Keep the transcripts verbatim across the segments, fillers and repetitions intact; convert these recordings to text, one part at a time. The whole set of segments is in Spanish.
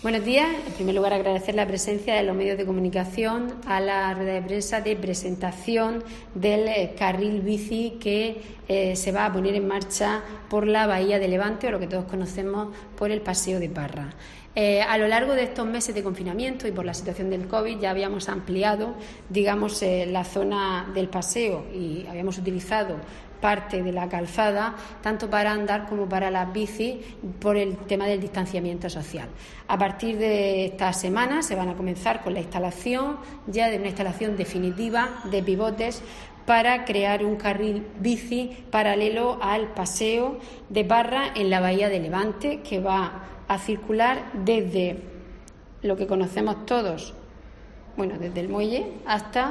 Buenos días. En primer lugar, agradecer la presencia de los medios de comunicación a la rueda de prensa de presentación del eh, carril bici que eh, se va a poner en marcha por la Bahía de Levante, o lo que todos conocemos por el Paseo de Parra. Eh, a lo largo de estos meses de confinamiento y por la situación del COVID ya habíamos ampliado, digamos, eh, la zona del paseo y habíamos utilizado parte de la calzada tanto para andar como para las bicis por el tema del distanciamiento social. A partir de esta semana se van a comenzar con la instalación ya de una instalación definitiva de pivotes para crear un carril bici paralelo al Paseo de Parra en la Bahía de Levante, que va a circular desde lo que conocemos todos, bueno, desde el muelle hasta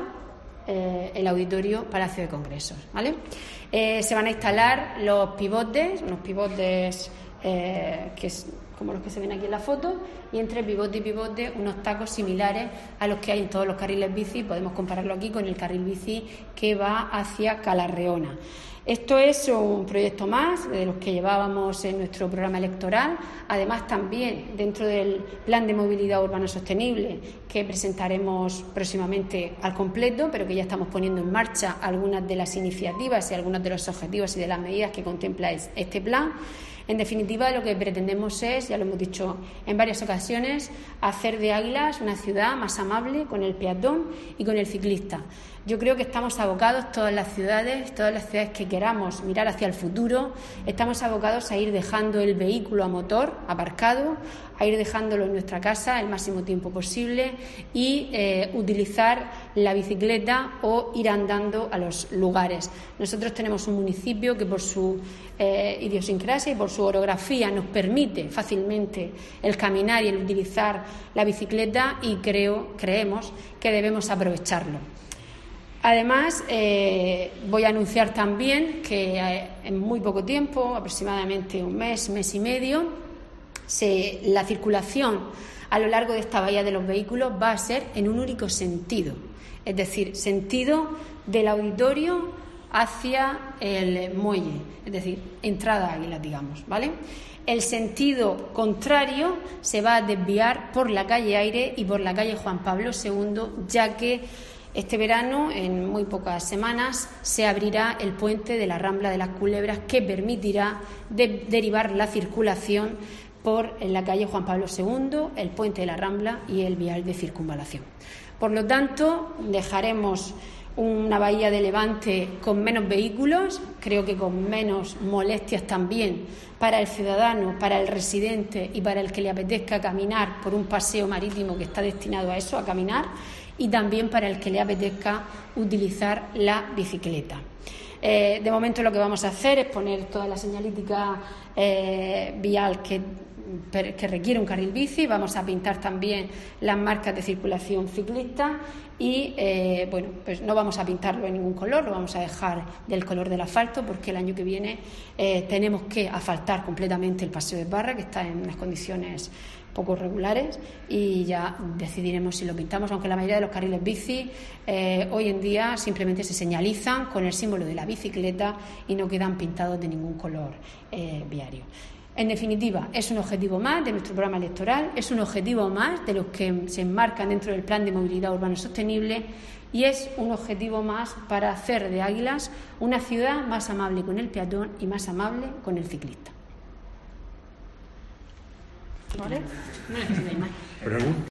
eh, el Auditorio Palacio de Congresos, ¿vale? Eh, se van a instalar los pivotes, unos pivotes eh, que es como los que se ven aquí en la foto, y entre pivote y pivote unos tacos similares a los que hay en todos los carriles bici. Podemos compararlo aquí con el carril bici que va hacia Calarreona. Esto es un proyecto más de los que llevábamos en nuestro programa electoral. Además, también dentro del Plan de Movilidad Urbana Sostenible, que presentaremos próximamente al completo, pero que ya estamos poniendo en marcha algunas de las iniciativas y algunos de los objetivos y de las medidas que contempla este plan. En definitiva, lo que pretendemos es, ya lo hemos dicho en varias ocasiones, hacer de Águilas una ciudad más amable con el peatón y con el ciclista. Yo creo que estamos abocados, todas las ciudades, todas las ciudades que queramos mirar hacia el futuro, estamos abocados a ir dejando el vehículo a motor aparcado, a ir dejándolo en nuestra casa el máximo tiempo posible y eh, utilizar la bicicleta o ir andando a los lugares. Nosotros tenemos un municipio que por su eh, idiosincrasia y por su orografía nos permite fácilmente el caminar y el utilizar la bicicleta, y creo, creemos que debemos aprovecharlo. Además, eh, voy a anunciar también que eh, en muy poco tiempo, aproximadamente un mes, mes y medio, se, la circulación a lo largo de esta bahía de los vehículos va a ser en un único sentido, es decir, sentido del Auditorio hacia el muelle, es decir, entrada a Águilas, digamos, ¿vale? El sentido contrario se va a desviar por la calle Aire y por la calle Juan Pablo segundo, ya que este verano, en muy pocas semanas, se abrirá el puente de la Rambla de las Culebras, que permitirá de, derivar la circulación por la calle Juan Pablo segundo, el puente de la Rambla y el vial de circunvalación. Por lo tanto, dejaremos una bahía de Levante con menos vehículos, creo que con menos molestias también para el ciudadano, para el residente y para el que le apetezca caminar por un paseo marítimo que está destinado a eso, a caminar, y también para el que le apetezca utilizar la bicicleta. Eh, de momento lo que vamos a hacer es poner toda la señalítica eh, vial que, que requiere un carril bici. Vamos a pintar también las marcas de circulación ciclista y eh, bueno, pues no vamos a pintarlo en ningún color, lo vamos a dejar del color del asfalto, porque el año que viene eh, tenemos que asfaltar completamente el Paseo de Parra, que está en unas condiciones poco regulares, y ya decidiremos si lo pintamos, aunque la mayoría de los carriles bici eh, hoy en día simplemente se señalizan con el símbolo de la bicicleta y no quedan pintados de ningún color eh, viario. En definitiva, es un objetivo más de nuestro programa electoral, es un objetivo más de los que se enmarcan dentro del Plan de Movilidad Urbana Sostenible, y es un objetivo más para hacer de Águilas una ciudad más amable con el peatón y más amable con el ciclista. ¿Vale? No necesito más.